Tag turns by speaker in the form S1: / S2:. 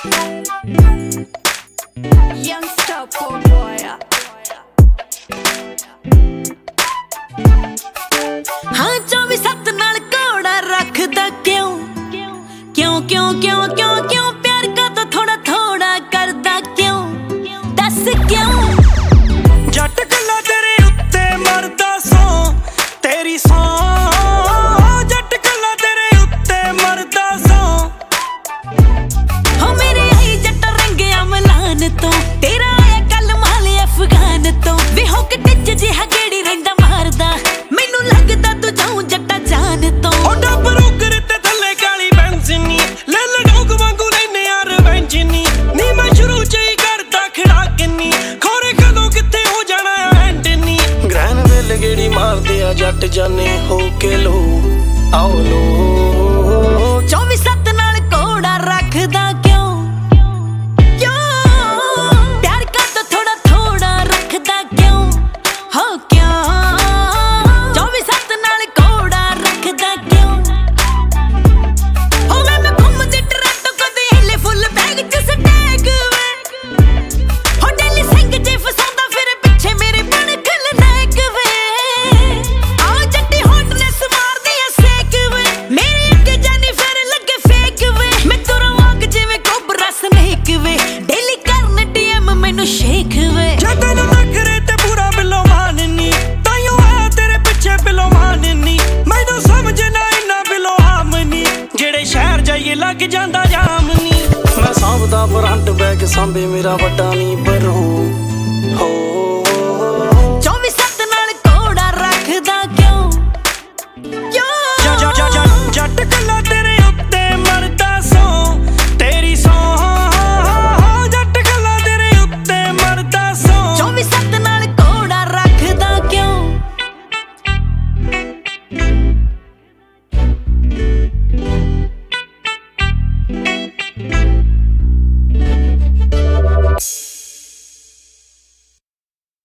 S1: Youngster poor boy.
S2: हाँ 24/7 नाल घोड़ा रखदा क्यों क्यों क्यों क्यों क्यों क्यों प्यार का तो थोड़ा थोड़ा करदा क्यों दस क्यों
S3: जट गल्ला तेरे उत्ते मरदा सो तेरी सौ जट गल्ला तेरे उत्ते मरदा सो
S2: हो मेरे आई जट रंगे अमलान तो तेरा आया कल माले अफगान तो वे हो के टिच जिहा गेड़ी रहिंदा मारदा मैनू लगदा तू जाऊं जट्टा जान तो
S3: ओ डबर उगर ते थल्ले काली बेंजिनी ले लडोग वांगू लेने यार बेंजिनी नी मैं शुरू च ही करदा खड़ा किन्नी खोरे कदों किथे हो जाना एंटनी ग्रहण वेले गेड़ी मारदे आ जट जाने हो के लो आओ लो
S2: 24/7 नाल घोड़ा रखदा क्यों क्यों प्यार का तो थोड़ा थोड़ा रखदा क्यों हो क्यों 24/7 नाल घोड़ा रखदा क्यों हो मैं घूमदी टरंटो कदे हिले फुल बैग च स्टैग वे हो डेली सिंह जे फसांदा फिर पिछे मेरे बन खलनायक वे आओ जट्टी हॉटनेस मारदी ऐ सेक वे मेरे अगे जानी फिर लगे फेक वे मैं तुरा वाग जिवें कोबरा स्नेक वे डेली करन डीएम मैनू शेक वे
S3: जतन नखरे ते पूरा बिलो माननी ताइयों आ तेरे पिछे बिलो माननी मैनू समझ ना इन्ना बिलो आमनी जेड़े शहर जाइए लग जांदा जामनी मैं सांभदा फ्रंट बैग सांभे मेरा वड्डा नी पर हो